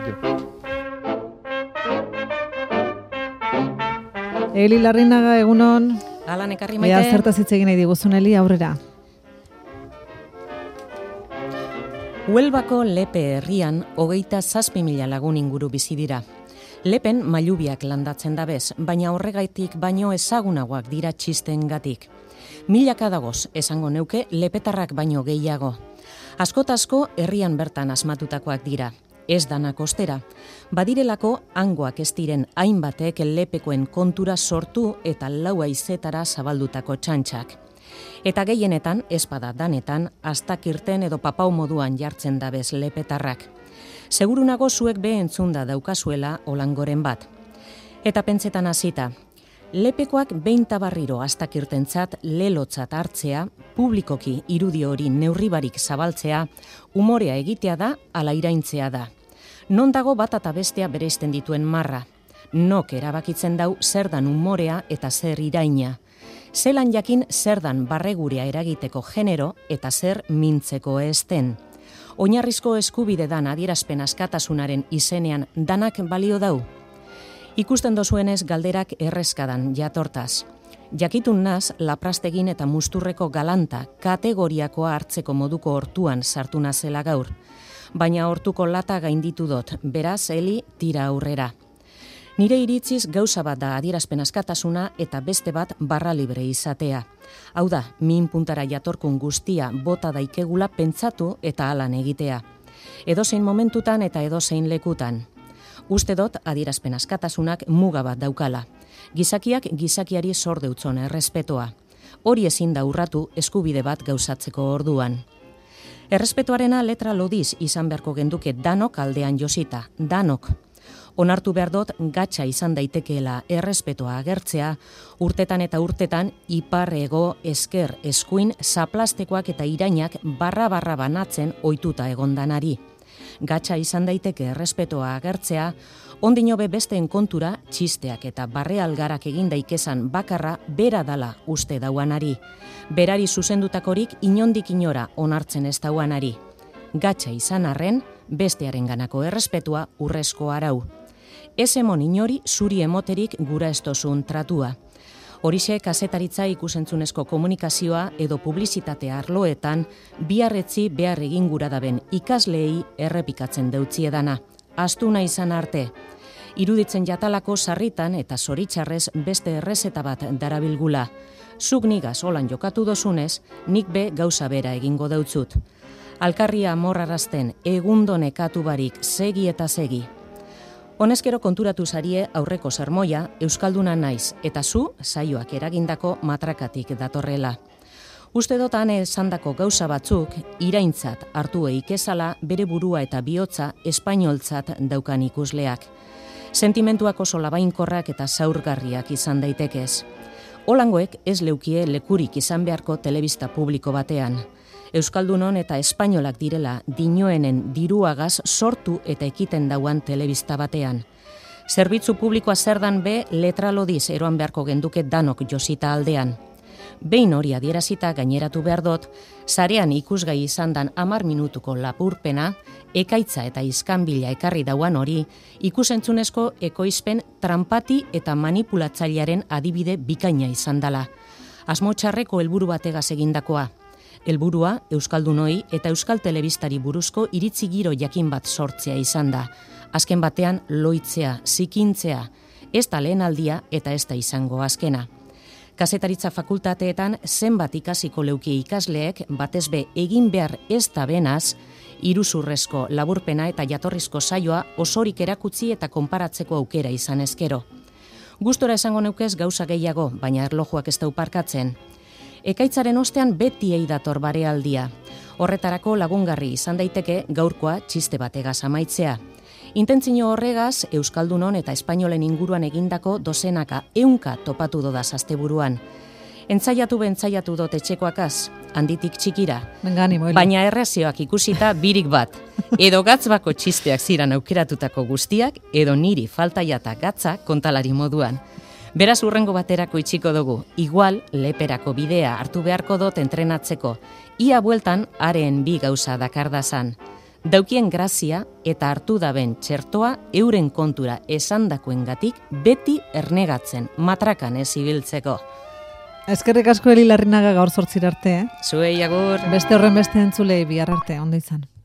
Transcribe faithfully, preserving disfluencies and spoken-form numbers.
Aio. Eli Larrinaga, egunon. Alan ekarri maite. Ea zertaz hitz egin nahi diguzun, Eli, aurrera. Huelbako Lepe herrian hogeita zazpi mila lagun inguru bizi dira. Lepen mailubiak landatzen dabez, baina horregaitik baino ezagunagoak dira txistengatik. Milaka dagoz, esango neuke, lepetarrak baino gehiago. Askotazko herrian bertan asmatutakoak dira. Ez danak ostera. Badirelako hangoak ez diren hainbatek lepekoen kontura sortu eta lau haizetara zabaldutako txantxak. Eta gehienetan, espada danetan, astakirten edo papau moduan jartzen dabez lepetarrak. Segurunago zuek be entzunda daukazuela olangoren bat. Eta pentsetan hasita, lepekoak behin tabarriro astakirtentzat lelotzat hartzea, publikoki irudi hori neurribarik zabaltzea, umorea egitea da, ala iraintzea da. Non dago bat eta bestea bereizten dituen marra. Nok erabakitzen dau zer dan umorea eta zer iraina. Zelan jakin zer dan barregurea eragiteko genero eta zer mintzeko ezten. Oinarrizko eskubide dan adierazpen askatasunaren izenean danak balio dau. Ikusten dozuenez galderak errezkadan jatortaz. Jakitun naz, laprastegin eta musturreko galanta kategoriakoa hartzeko moduko hortuan sartu nazela gaur. Baina hortuko lata gainditu dot, beraz, Eli, tira aurrera. Nire iritziz gauza bat da adierazpen askatasuna eta beste bat barra libre izatea. Hau da, min puntara jatorkun guztia bota daikegula pentsatu eta alan egitea. Edozein momentutan eta edozein lekutan. Uste dot adierazpen askatasunak muga bat daukala. Gizakiak gizakiari zor deutzon errespetoa. Hori ezin da urratu eskubide bat gauzatzeko orduan. Errespetuarena letra lodiz izan beharko genduke danok aldean josita, danok. Onartu behar dut gatsa izan daitekeela errespetoa agertzea, urtetan eta urtetan ipar ego esker eskuin zaplastekoak eta irainak barra-barra banatzen ohituta egondanari. Gatsa izan daiteke errespetoa agertzea, ondino be besteen kontura txisteak eta barrealgarak egin daikezan bakarra bera dala uste dauanari. Berari zuzendutakorik inondik inora onartzen ez dauanari. Gatsa izan arren, bestearen ganako errespetua urrezko arau. Ez emon inori zuri emoterik gura estozun tratua. Horixe kazetaritza ikusentzunezko komunikazioa edo publizitatea arloetan biarretzi behar egin gura daben ikasleei errepikatzen deutziedana. Astuna izan arte. Iruditzen jatalako sarritan eta zoritxarrez beste errezeta bat darabilgula. Zuk nigaz holan jokatu dozunez, nik be gauza bera egingo dautzut. Alkarria amorrarazten egundo nekatu barik segi eta segi. Honezkero konturatu zarie aurreko sermoia euskalduna naiz eta zu saioak eragindako matrakatik datorrela. Uste dotan esandako gauza batzuk iraintzat hartu eikezala bere burua eta bihotza espainoltzat daukan ikusleak. Sentimentuak oso labainkorrak eta zaurgarriak izan daitekez. Holangoek ez leukie lekurik izan beharko telebista publiko batean. Euskaldunon eta espainolak direla dinoenen diruagaz sortu eta ekiten dauan telebista batean. Zerbitzu publikoa zerdan be letra lodiz eroan beharko genduke danok josita aldean. Behin hori adierazita gaineratu behar dut, sarean ikusgai izan dan amar minutuko lapurpena, ekaitza eta iskanbila ekarri dauan hori, ikusentzunezko ekoizpen trampati eta manipulatzailearen adibide bikaina izan dala. Asmo txarreko helburu bategaz egindakoa. Helburua euskaldunoi eta euskal telebistari buruzko iritzi giro jakin bat sortzea izan da. Azken batean loitzea, zikintzea, ez da lehen aldia eta ez da izango azkena. Kazetaritza fakultateetan zenbat ikasiko leuki ikasleek batez be egin behar ez da benaz, iruzurrezko laburpena eta jatorrizko saioa osorik erakutzi eta konparatzeko aukera izan ezkero. Gustora esango neukez gauza gehiago, baina erlojuak ez dau parkatzen. Ekaitzaren ostean beti eidator barealdia. Horretarako lagungarri izan daiteke gaurkoa txiste bategaz amaitzea. Intentzio horregaz, euskaldunon eta espainolen inguruan egindako dozenaka ehunka topatu dodaz asteburuan. Entzaiatu bentzaiatu dut etxekoakaz, handitik txikira, baina errazioak ikusita birik bat. Edo gatzbako txisteak ziran aukeratutako guztiak, edo niri faltaiata gatza kontalari moduan. Beraz urrengo baterako itxiko dugu, igual leperako bidea hartu beharko dut entrenatzeko, ia bueltan haren bi gauza dakardazan. Daukien grazia eta hartu daben txertoa euren kontura esandakoengatik beti ernegatzen, matrakan ez ibiltzeko. Eskerrik asko Eli Larrinaga gaur zortzir arte, eh? Zuei agur. Beste horren beste entzulei bihar arte, ondo izan.